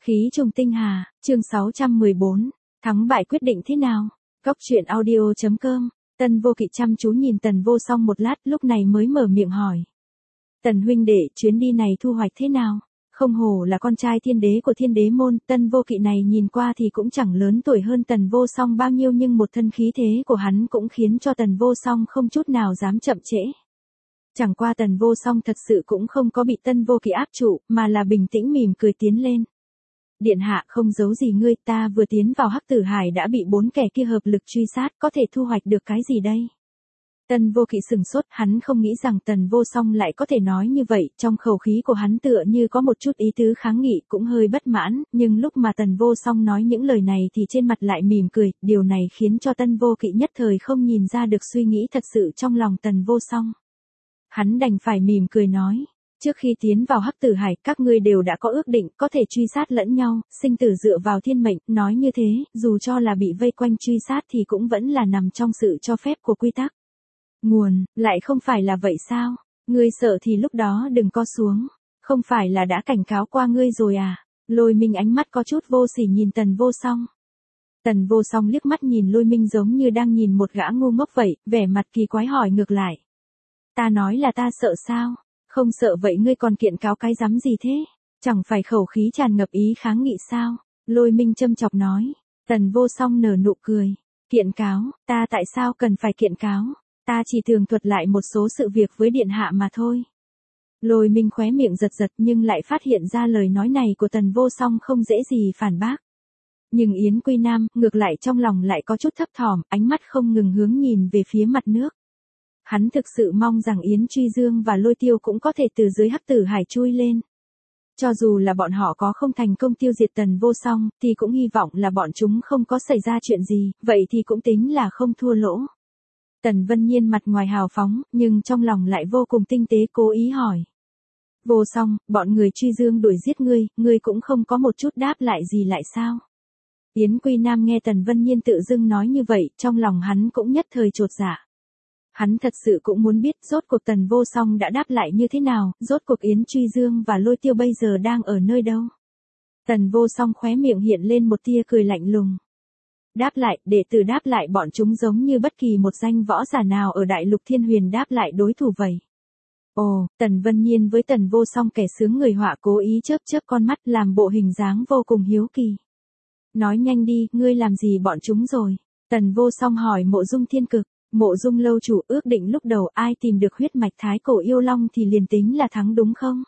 Khí trùng tinh hà, chương 614, thắng bại quyết định thế nào? Góc truyện audio.com, Tần Vô Kỵ chăm chú nhìn Tần Vô Song một lát lúc này mới mở miệng hỏi. Tần huynh đệ, chuyến đi này thu hoạch thế nào? Không hổ là con trai thiên đế của thiên đế môn, Tần Vô Kỵ này nhìn qua thì cũng chẳng lớn tuổi hơn Tần Vô Song bao nhiêu nhưng một thân khí thế của hắn cũng khiến cho Tần Vô Song không chút nào dám chậm trễ. Chẳng qua Tần Vô Song thật sự cũng không có bị Tần Vô Kỵ áp trụ, mà là bình tĩnh mỉm cười tiến lên. Điện hạ không giấu gì ngươi, ta vừa tiến vào Hắc Tử Hải đã bị 4 kẻ kia hợp lực truy sát, có thể thu hoạch được cái gì đây? Tần Vô Kỵ sừng sốt, hắn không nghĩ rằng Tần Vô Song lại có thể nói như vậy, trong khẩu khí của hắn tựa như có một chút ý tứ kháng nghị, cũng hơi bất mãn, nhưng lúc mà Tần Vô Song nói những lời này thì trên mặt lại mỉm cười, điều này khiến cho Tần Vô Kỵ nhất thời không nhìn ra được suy nghĩ thật sự trong lòng Tần Vô Song. Hắn đành phải mỉm cười nói. Trước khi tiến vào Hắc Tử Hải, các ngươi đều đã có ước định, có thể truy sát lẫn nhau, sinh tử dựa vào thiên mệnh, nói như thế, dù cho là bị vây quanh truy sát thì cũng vẫn là nằm trong sự cho phép của quy tắc. Nguồn, lại không phải là vậy sao? Ngươi sợ thì lúc đó đừng co xuống, không phải là đã cảnh cáo qua ngươi rồi à? Lôi Minh ánh mắt có chút vô sỉ nhìn Tần Vô Song. Tần Vô Song liếc mắt nhìn Lôi Minh giống như đang nhìn một gã ngu ngốc vậy, vẻ mặt kỳ quái hỏi ngược lại. Ta nói là ta sợ sao? Không sợ vậy ngươi còn kiện cáo cái rắm gì thế? Chẳng phải khẩu khí tràn ngập ý kháng nghị sao? Lôi Minh châm chọc nói. Tần Vô Song nở nụ cười. Kiện cáo, ta tại sao cần phải kiện cáo? Ta chỉ tường thuật lại một số sự việc với điện hạ mà thôi. Lôi Minh khóe miệng giật giật nhưng lại phát hiện ra lời nói này của Tần Vô Song không dễ gì phản bác. Nhưng Yến Quy Nam ngược lại trong lòng lại có chút thấp thỏm, ánh mắt không ngừng hướng nhìn về phía mặt nước. Hắn thực sự mong rằng Yến Truy Dương và Lôi Tiêu cũng có thể từ dưới Hắc Tử Hải chui lên. Cho dù là bọn họ có không thành công tiêu diệt Tần Vô Song, thì cũng hy vọng là bọn chúng không có xảy ra chuyện gì, vậy thì cũng tính là không thua lỗ. Tần Vân Nhiên mặt ngoài hào phóng, nhưng trong lòng lại vô cùng tinh tế cố ý hỏi. Vô Song, bọn người Truy Dương đuổi giết ngươi cũng không có một chút đáp lại gì lại sao? Yến Quy Nam nghe Tần Vân Nhiên tự dưng nói như vậy, trong lòng hắn cũng nhất thời chột dạ. Hắn thật sự cũng muốn biết rốt cuộc Tần Vô Song đã đáp lại như thế nào, rốt cuộc Yến Truy Dương và Lôi Tiêu bây giờ đang ở nơi đâu. Tần Vô Song khóe miệng hiện lên một tia cười lạnh lùng. Đáp lại, đệ tử đáp lại bọn chúng giống như bất kỳ một danh võ giả nào ở Đại Lục Thiên Huyền đáp lại đối thủ vậy. Ồ, Tần Vân Nhiên với Tần Vô Song kẻ sướng người họa cố ý chớp chớp con mắt làm bộ hình dáng vô cùng hiếu kỳ. Nói nhanh đi, ngươi làm gì bọn chúng rồi? Tần Vô Song hỏi Mộ Dung Thiên Cực. Mộ Dung lâu chủ ước định lúc đầu ai tìm được huyết mạch thái cổ yêu long thì liền tính là thắng đúng không?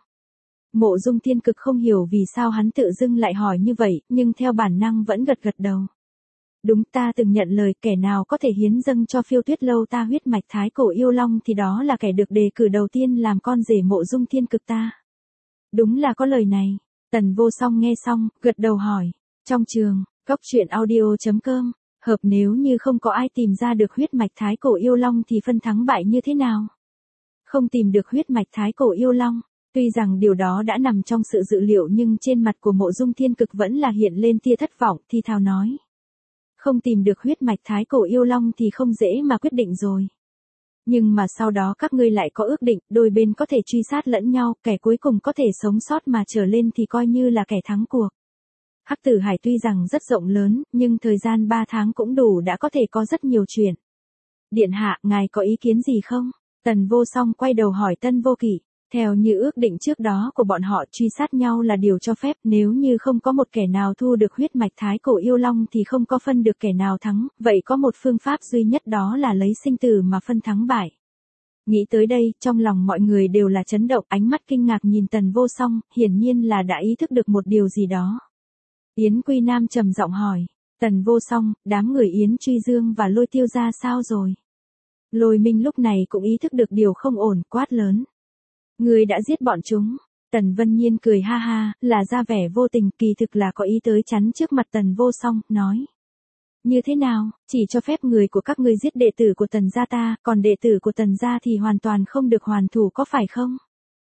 Mộ Dung Thiên Cực không hiểu vì sao hắn tự dưng lại hỏi như vậy, nhưng theo bản năng vẫn gật gật đầu. Đúng, ta từng nhận lời kẻ nào có thể hiến dâng cho Phiêu Tuyết lâu ta huyết mạch thái cổ yêu long thì đó là kẻ được đề cử đầu tiên làm con rể Mộ Dung Thiên Cực ta. Đúng là có lời này. Tần Vô Song nghe xong, gật đầu hỏi. Trong trường, góc truyện audio.com. Hợp nếu như không có ai tìm ra được huyết mạch thái cổ yêu long thì phân thắng bại như thế nào? Không tìm được huyết mạch thái cổ yêu long, tuy rằng điều đó đã nằm trong sự dự liệu nhưng trên mặt của Mộ Dung Thiên Cực vẫn là hiện lên tia thất vọng, thì thào nói. Không tìm được huyết mạch thái cổ yêu long thì không dễ mà quyết định rồi. Nhưng mà sau đó các ngươi lại có ước định, đôi bên có thể truy sát lẫn nhau, kẻ cuối cùng có thể sống sót mà trở lên thì coi như là kẻ thắng cuộc. Hắc Tử Hải tuy rằng rất rộng lớn, nhưng thời gian 3 tháng cũng đủ đã có thể có rất nhiều chuyện. Điện hạ, ngài có ý kiến gì không? Tần Vô Song quay đầu hỏi Tần Vô Kỵ. Theo như ước định trước đó của bọn họ truy sát nhau là điều cho phép, nếu như không có một kẻ nào thu được huyết mạch thái cổ yêu long thì không có phân được kẻ nào thắng, vậy có một phương pháp duy nhất đó là lấy sinh tử mà phân thắng bại. Nghĩ tới đây, trong lòng mọi người đều là chấn động, ánh mắt kinh ngạc nhìn Tần Vô Song, hiển nhiên là đã ý thức được một điều gì đó. Yến Quy Nam trầm giọng hỏi, Tần Vô Song, đám người Yến Truy Dương và Lôi Tiêu ra sao rồi? Lôi Minh lúc này cũng ý thức được điều không ổn, quát lớn. Người đã giết bọn chúng. Tần Vân Nhiên cười ha ha, là ra vẻ vô tình, kỳ thực là có ý tới chắn trước mặt Tần Vô Song, nói. Như thế nào, chỉ cho phép người của các ngươi giết đệ tử của Tần gia ta, còn đệ tử của Tần gia thì hoàn toàn không được hoàn thủ có phải không?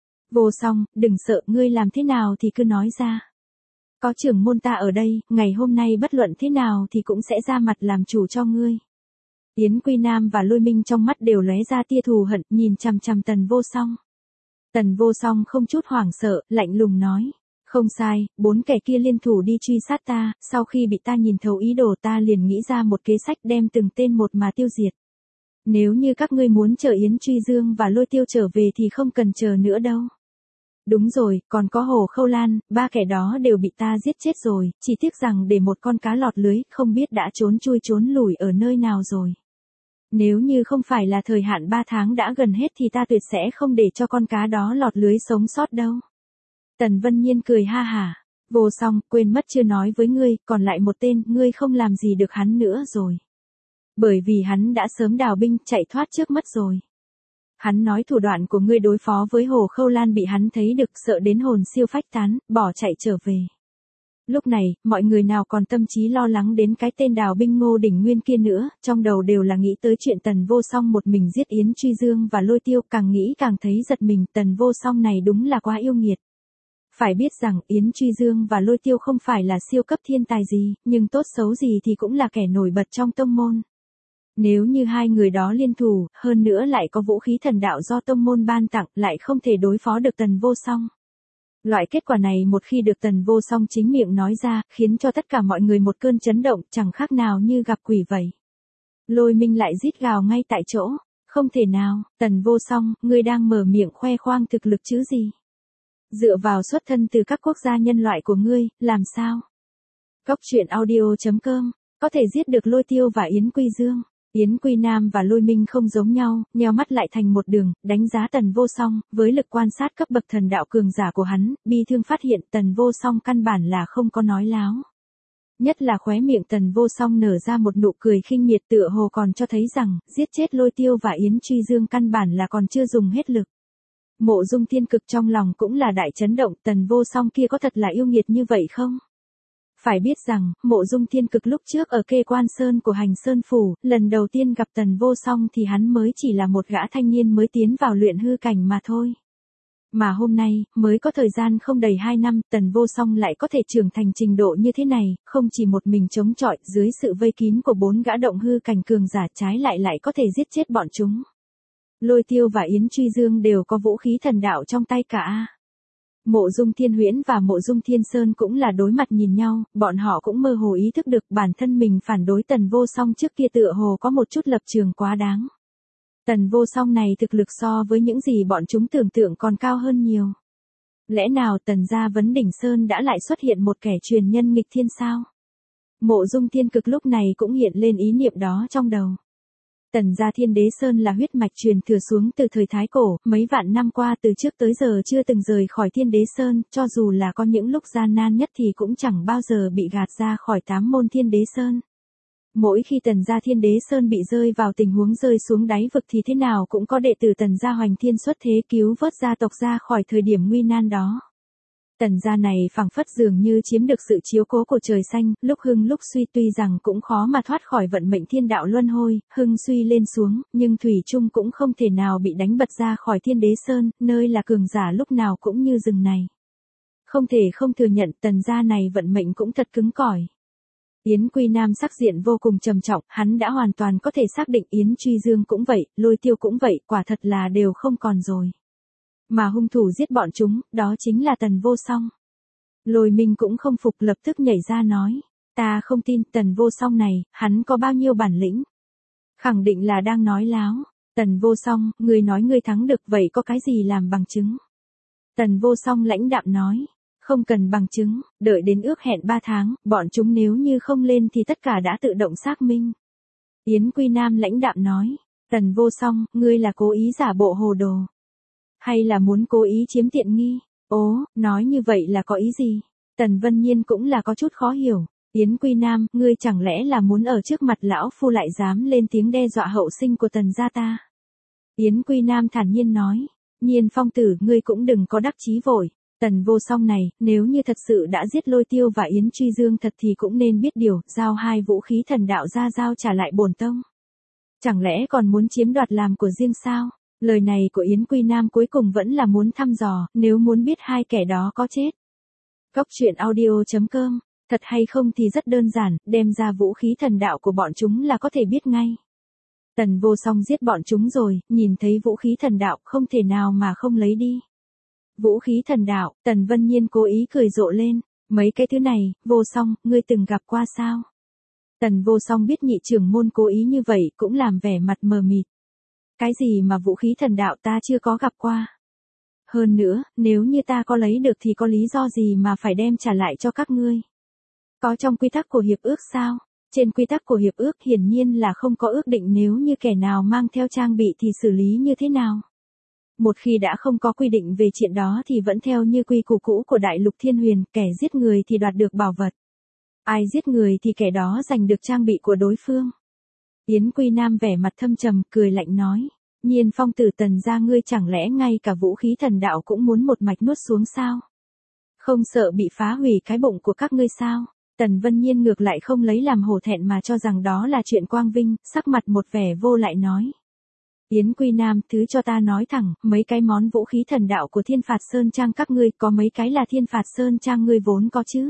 Vô Song, đừng sợ, ngươi làm thế nào thì cứ nói ra. Có trưởng môn ta ở đây, ngày hôm nay bất luận thế nào thì cũng sẽ ra mặt làm chủ cho ngươi. Yến Quy Nam và Lôi Minh trong mắt đều lóe ra tia thù hận, nhìn chằm chằm Tần Vô Song. Tần Vô Song không chút hoảng sợ, lạnh lùng nói. Không sai, 4 kẻ kia liên thủ đi truy sát ta, sau khi bị ta nhìn thấu ý đồ ta liền nghĩ ra một kế sách đem từng tên một mà tiêu diệt. Nếu như các ngươi muốn chờ Yến Truy Dương và Lôi Tiêu trở về thì không cần chờ nữa đâu. Đúng rồi, còn có Hồ Khâu Lan, 3 kẻ đó đều bị ta giết chết rồi, chỉ tiếc rằng để một con cá lọt lưới, không biết đã trốn chui trốn lủi ở nơi nào rồi. Nếu như không phải là thời hạn 3 tháng đã gần hết thì ta tuyệt sẽ không để cho con cá đó lọt lưới sống sót đâu. Tần Vân Nhiên cười ha hả. Vô Song, quên mất chưa nói với ngươi, còn lại một tên, ngươi không làm gì được hắn nữa rồi. Bởi vì hắn đã sớm đào binh, chạy thoát trước mất rồi. Hắn nói thủ đoạn của ngươi đối phó với Hồ Khâu Lan bị hắn thấy được, sợ đến hồn siêu phách tán, bỏ chạy trở về. Lúc này, mọi người nào còn tâm trí lo lắng đến cái tên đào binh Ngô Đỉnh Nguyên kia nữa, trong đầu đều là nghĩ tới chuyện Tần Vô Song một mình giết Yến Truy Dương và Lôi Tiêu, càng nghĩ càng thấy giật mình, Tần Vô Song này đúng là quá yêu nghiệt. Phải biết rằng Yến Truy Dương và Lôi Tiêu không phải là siêu cấp thiên tài gì, nhưng tốt xấu gì thì cũng là kẻ nổi bật trong tông môn. Nếu như hai người đó liên thủ, hơn nữa lại có vũ khí thần đạo do tông môn ban tặng, lại không thể đối phó được Tần Vô Song. Loại kết quả này một khi được Tần Vô Song chính miệng nói ra, khiến cho tất cả mọi người một cơn chấn động, chẳng khác nào như gặp quỷ vậy. Lôi Minh lại rít gào ngay tại chỗ, không thể nào, Tần Vô Song, ngươi đang mở miệng khoe khoang thực lực chứ gì? Dựa vào xuất thân từ các quốc gia nhân loại của ngươi, làm sao? Cóc truyện audio.com, có thể giết được Lôi Tiêu và Yến Quy Dương. Yến Quy Nam và Lôi Minh không giống nhau, nheo mắt lại thành một đường, đánh giá Tần Vô Song, với lực quan sát cấp bậc thần đạo cường giả của hắn, bi thương phát hiện Tần Vô Song căn bản là không có nói láo. Nhất là khóe miệng Tần Vô Song nở ra một nụ cười khinh miệt, tựa hồ còn cho thấy rằng, giết chết Lôi Tiêu và Yến Truy Dương căn bản là còn chưa dùng hết lực. Mộ Dung Thiên Cực trong lòng cũng là đại chấn động, Tần Vô Song kia có thật là yêu nghiệt như vậy không? Phải biết rằng, Mộ Dung Thiên Cực lúc trước ở Kê Quan Sơn của Hành Sơn Phủ, lần đầu tiên gặp Tần Vô Song thì hắn mới chỉ là một gã thanh niên mới tiến vào luyện hư cảnh mà thôi. Mà hôm nay, mới có thời gian không đầy 2 năm, Tần Vô Song lại có thể trưởng thành trình độ như thế này, không chỉ một mình chống chọi, dưới sự vây kín của 4 gã động hư cảnh cường giả, trái lại có thể giết chết bọn chúng. Lôi Tiêu và Yến Truy Dương đều có vũ khí thần đạo trong tay cả. Mộ Dung Thiên Huyễn và Mộ Dung Thiên Sơn cũng là đối mặt nhìn nhau, bọn họ cũng mơ hồ ý thức được bản thân mình phản đối Tần Vô Song trước kia tựa hồ có một chút lập trường quá đáng. Tần Vô Song này thực lực so với những gì bọn chúng tưởng tượng còn cao hơn nhiều. Lẽ nào Tần gia Vấn Đỉnh Sơn đã lại xuất hiện một kẻ truyền nhân nghịch thiên sao? Mộ Dung Thiên Cực lúc này cũng hiện lên ý niệm đó trong đầu. Tần gia Thiên Đế Sơn là huyết mạch truyền thừa xuống từ thời Thái Cổ, mấy vạn năm qua từ trước tới giờ chưa từng rời khỏi Thiên Đế Sơn, cho dù là có những lúc gian nan nhất thì cũng chẳng bao giờ bị gạt ra khỏi 8 môn Thiên Đế Sơn. Mỗi khi Tần gia Thiên Đế Sơn bị rơi vào tình huống rơi xuống đáy vực thì thế nào cũng có đệ tử Tần gia Hoành Thiên xuất thế cứu vớt gia tộc ra khỏi thời điểm nguy nan đó. Tần gia này phảng phất dường như chiếm được sự chiếu cố của trời xanh, lúc hưng lúc suy, tuy rằng cũng khó mà thoát khỏi vận mệnh thiên đạo luân hồi, hưng suy lên xuống, nhưng thủy chung cũng không thể nào bị đánh bật ra khỏi Thiên Đế Sơn, nơi là cường giả lúc nào cũng như rừng này. Không thể không thừa nhận Tần gia này vận mệnh cũng thật cứng cỏi. Yến Quy Nam sắc diện vô cùng trầm trọng, hắn đã hoàn toàn có thể xác định Yến Truy Dương cũng vậy, Lôi Tiêu cũng vậy, quả thật là đều không còn rồi. Mà hung thủ giết bọn chúng, đó chính là Tần Vô Song. Lôi Minh cũng không phục, lập tức nhảy ra nói, ta không tin Tần Vô Song này, hắn có bao nhiêu bản lĩnh. Khẳng định là đang nói láo. Tần Vô Song, ngươi nói ngươi thắng được, vậy có cái gì làm bằng chứng? Tần Vô Song lãnh đạm nói, không cần bằng chứng, đợi đến ước hẹn 3 tháng, bọn chúng nếu như không lên thì tất cả đã tự động xác minh. Yến Quy Nam lãnh đạm nói, Tần Vô Song, ngươi là cố ý giả bộ hồ đồ. Hay là muốn cố ý chiếm tiện nghi? Ố, nói như vậy là có ý gì? Tần Vân Nhiên cũng là có chút khó hiểu. Yến Quy Nam, ngươi chẳng lẽ là muốn ở trước mặt lão phu lại dám lên tiếng đe dọa hậu sinh của Tần gia ta? Yến Quy Nam thản nhiên nói, Nhiên Phong tử, ngươi cũng đừng có đắc chí vội. Tần Vô Song này, nếu như thật sự đã giết Lôi Tiêu và Yến Truy Dương thật thì cũng nên biết điều, giao 2 vũ khí thần đạo ra giao trả lại bổn tông. Chẳng lẽ còn muốn chiếm đoạt làm của riêng sao? Lời này của Yến Quy Nam cuối cùng vẫn là muốn thăm dò, nếu muốn biết 2 kẻ đó có chết. Cóc truyện audio.com, thật hay không thì rất đơn giản, đem ra vũ khí thần đạo của bọn chúng là có thể biết ngay. Tần Vô Song giết bọn chúng rồi, nhìn thấy vũ khí thần đạo không thể nào mà không lấy đi. Vũ khí thần đạo, Tần Vân Nhiên cố ý cười rộ lên. Mấy cái thứ này, Vô Song, ngươi từng gặp qua sao? Tần Vô Song biết nhị trưởng môn cố ý như vậy cũng làm vẻ mặt mờ mịt. Cái gì mà vũ khí thần đạo ta chưa có gặp qua? Hơn nữa, nếu như ta có lấy được thì có lý do gì mà phải đem trả lại cho các ngươi? Có trong quy tắc của hiệp ước sao? Trên quy tắc của hiệp ước hiển nhiên là không có ước định nếu như kẻ nào mang theo trang bị thì xử lý như thế nào. Một khi đã không có quy định về chuyện đó thì vẫn theo như quy củ cũ của Đại Lục Thiên Huyền, kẻ giết người thì đoạt được bảo vật. Ai giết người thì kẻ đó giành được trang bị của đối phương. Yến Quy Nam vẻ mặt thâm trầm, cười lạnh nói. Nhiên Phong tử Tần gia ngươi chẳng lẽ ngay cả vũ khí thần đạo cũng muốn một mạch nuốt xuống sao? Không sợ bị phá hủy cái bụng của các ngươi sao? Tần Vân Nhiên ngược lại không lấy làm hổ thẹn mà cho rằng đó là chuyện quang vinh, sắc mặt một vẻ vô lại nói. Yến Quy Nam, thứ cho ta nói thẳng, mấy cái món vũ khí thần đạo của Thiên Phạt Sơn Trang các ngươi có mấy cái là Thiên Phạt Sơn Trang ngươi vốn có chứ?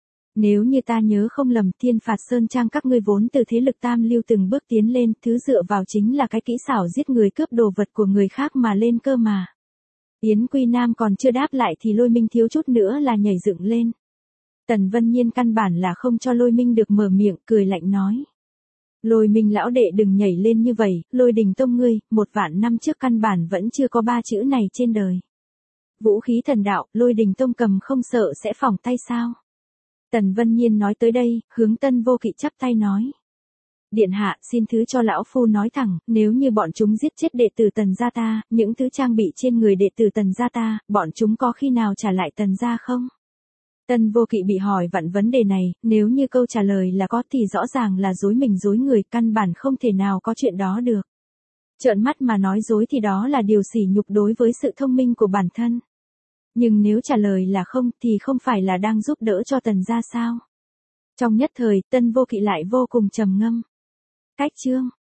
Nếu như ta nhớ không lầm, Thiên Phạt Sơn Trang các ngươi vốn từ thế lực tam lưu từng bước tiến lên, thứ dựa vào chính là cái kỹ xảo giết người cướp đồ vật của người khác mà lên cơ mà. Yến Quy Nam còn chưa đáp lại thì Lôi Minh thiếu chút nữa là nhảy dựng lên. Tần Vân Nhiên căn bản là không cho Lôi Minh được mở miệng, cười lạnh nói. Lôi Minh lão đệ đừng nhảy lên như vậy, Lôi Đình Tông ngươi, 1.000 năm trước căn bản vẫn chưa có 3 chữ này trên đời. Vũ khí thần đạo, Lôi Đình Tông cầm không sợ sẽ phỏng tay sao? Tần Vân Nhiên nói tới đây, hướng Tân Vô Kỵ chắp tay nói. Điện hạ, xin thứ cho lão phu nói thẳng, nếu như bọn chúng giết chết đệ tử Tần gia ta, những thứ trang bị trên người đệ tử Tần gia ta, bọn chúng có khi nào trả lại Tần gia không? Tân Vô Kỵ bị hỏi vặn vấn đề này, nếu như câu trả lời là có thì rõ ràng là dối mình dối người, căn bản không thể nào có chuyện đó được. Trợn mắt mà nói dối thì đó là điều sỉ nhục đối với sự thông minh của bản thân. Nhưng nếu trả lời là không thì không phải là đang giúp đỡ cho Tần gia sao? Trong nhất thời, Tân Vô Kỵ lại vô cùng trầm ngâm. Cách chương